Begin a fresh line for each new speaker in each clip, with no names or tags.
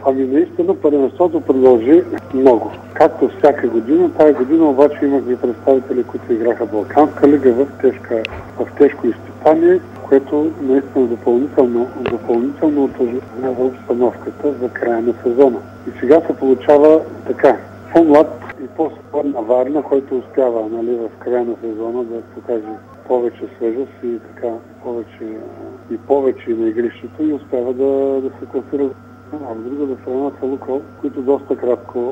Ами наистина първенството продължи много. Както всяка година, тази година обаче имахме представители, които играха Балканска лига в тежко изпитание, което наистина допълнително отъжнява обстановката за края на сезона. И сега се получава така, по-млад и по-спорна Варна, който успява в края на сезона да покаже повече свежест и така повече на игрището и успява да се класира. От другата страна са Лукол, които доста кратко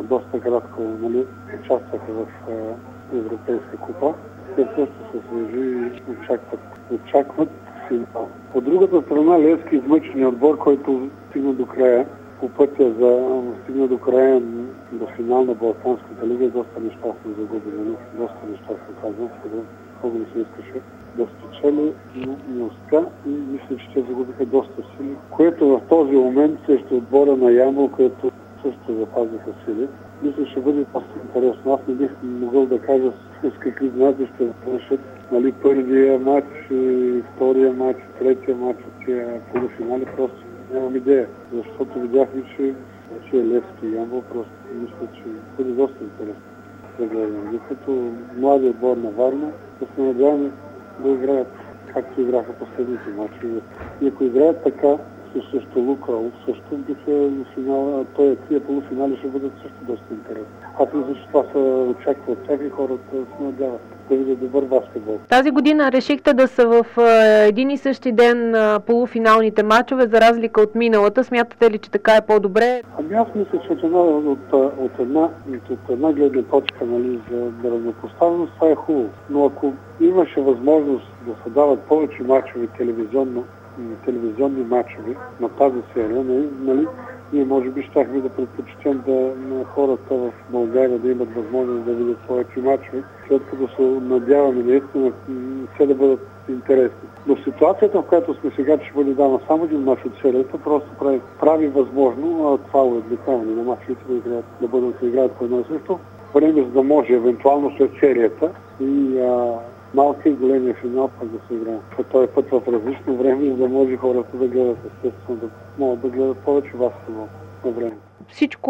участваха в Европейска купа. Те също се свежи и очакват финал. От другата страна Левски, измъчения отбор, който стигна до края, по пътя до края до финал на Балканската лига, доста нещастно загубили. Доста нещастно казвам, много не се искаше да спечели, но не успя и мисля, че те загубиха доста сили, което в този момент срещу отбора на Ямбол, което също запазиха сили. Мисля, ще бъде доста интересно. Аз не бих могъл да кажа с какви знаци ще завършат първия матч, втория матч, третия матч от тия полуфинали. Просто нямам идея, защото видяхме, че е Левски и Ямбол. Просто мисля, че бъде доста интересно да гледаме. Като млади отбор на Варна, да се надяваме да играят както играха последните матчи. И ако играят така, също Лукол, също биха на финала, тия полуфинали ще бъдат също доста интересни. Аз мисля, че това се очаква от тях и хората се надяват да видят добър баскетбол.
Тази година решихте да са в един и същи ден полуфиналните матчове, за разлика от миналата. Смятате ли, че така е по-добре?
Ами аз мисля, че от една гледна точка за равнопоставеност, това е хубаво. Но ако имаше възможност да се дават повече матчове телевизионни матчове на тази серия, ние може би щяхме да предпочитем на хората в България да имат възможност да видят повече матчове, след като се надяваме наистина все да бъдат интересни. Но ситуацията, в която сме сега, че бъде дана само един мач от серията, просто прави възможно това уеднаквяване на мачовете да бъдат да играят по едно и също време, за да може евентуално след серията и малки и големия финал пък да се играе. Той е път в различно време, за да може хората да гледат, естествено, да могат да гледат повече баскетбол на време.
Всичко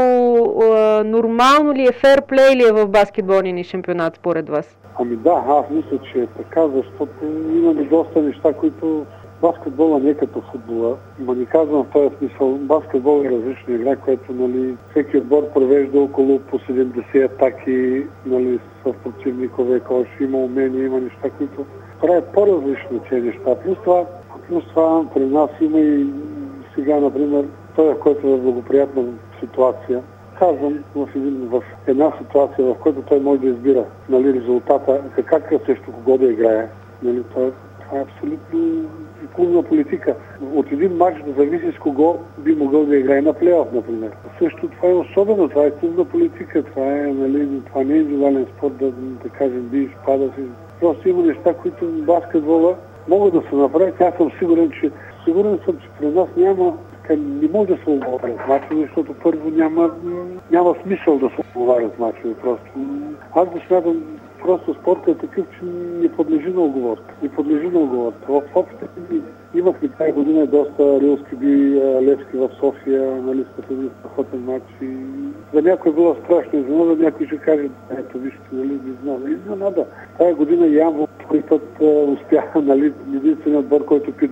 нормално ли е, ферплей ли е в баскетболния ни шампионат според вас?
Ами да, аз мисля, че е така, защото имаме доста неща, които баскетбола не е като футбола. Ма не казвам в този смисъл. Баскетбол е различна игра, което всеки отбор провежда около по 70 атаки с противниковия кош. Има умения, има неща, които правят по-различно тези неща. Плюс това при нас има и сега, например, той, който е в благоприятна ситуация. Казвам в една ситуация, в която той може да избира резултата, как срещу кого да играе. Това е абсолютно клубна политика. От един матч да зависи с кого би могъл да играе на плейоф, например. Също това е особено, това е клубна политика, това не е индивидуален спорт, да кажем, биеш, пада си. Просто има неща, които баскетбола могат да се направят. Аз съм сигурен, че при нас не може да се оговарят мачове, защото първо няма смисъл да се оговарят мачове. Аз го смятам, просто спортът е такъв, че не подлежи на оговорка. В общите имахме тази година доста Рилски би Левски в София, като един страхотен матч. И за някой е било страшно изненада, някой ще каже, ето вижте, не знам. Изненада. Тази година Ямбол първи път успя, единственият отбор, който бие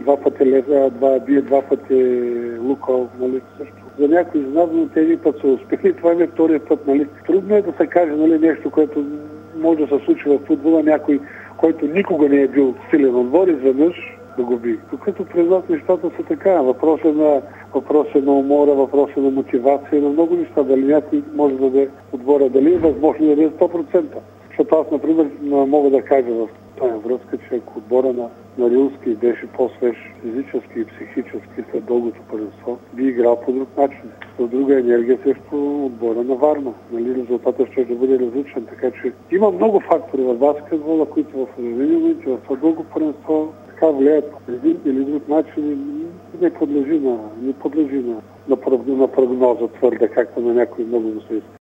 два пъти Лукол, също. За някой изненада, те един път са успели, това е втория път, Трудно е да се каже, нещо, което може да се случи в футбола, някой, който никога не е бил силен отбор, изведнъж да го би. Докато при нас нещата са така. Въпрос е на умора, въпрос е на мотивация, на много неща. Дали някой може да даде отбора, дали е възможно да даде 100%. Защото аз, например, мога да кажа в тази връзка, че ако отбора на Рилски беше по-свеж физически и психически след дългото първенство, би играл по друг начин. С друга енергия срещу отбора на Варна. Резултатът ще бъде различен. Така че има много фактори в баскетбола, които в един момент, в това дълго първенство така влияят по един или друг начин, не подлежи на прогноза твърда, както на някой много му се иска.